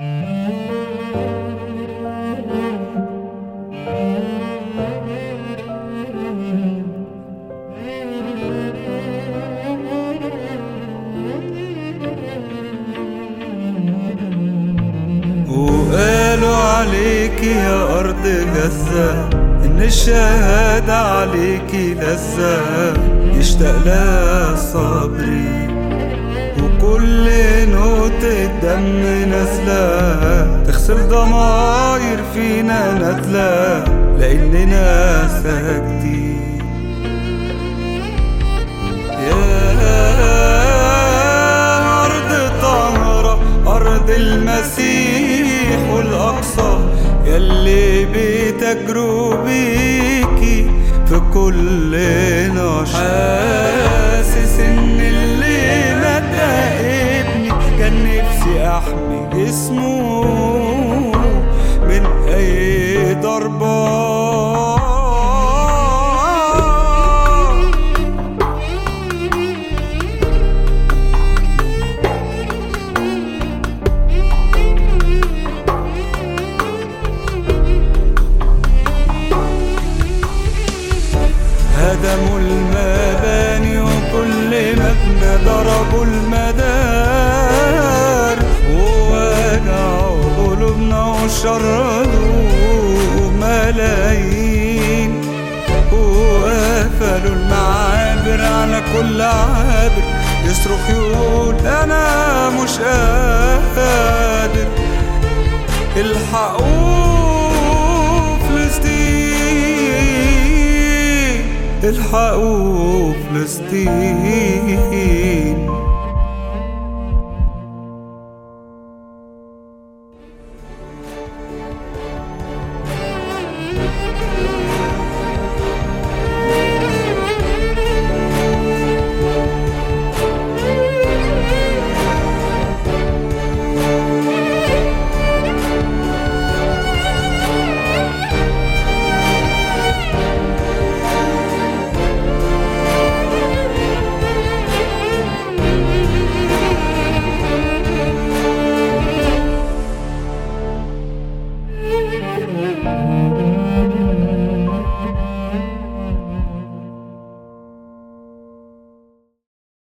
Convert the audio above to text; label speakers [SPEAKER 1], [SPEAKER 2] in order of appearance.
[SPEAKER 1] وقالوا عليكي يا أرض غزة إن الشهادة عليكي لذة يشتاق لها صبري، وكل نقطة دم نازلة تغسل ضماير فينا نازلة لأننا ساكتين. يا أرض طاهرة أرض المسيح والأقصى يلي بتجروا بيكي في كل نشاط، حاسس إن اللي مات ابني كان نفسي أحمي جسمه من أي ضربة. هدموا المباني وكل مبنى ضربوا المدار، ووجعوا قلوبنا وشردوا ملايين، وقفلوا المعابر على كل عابر يصرخ يقول أنا مش قادر. الحقوا فلسطين، الحقوا فلسطين.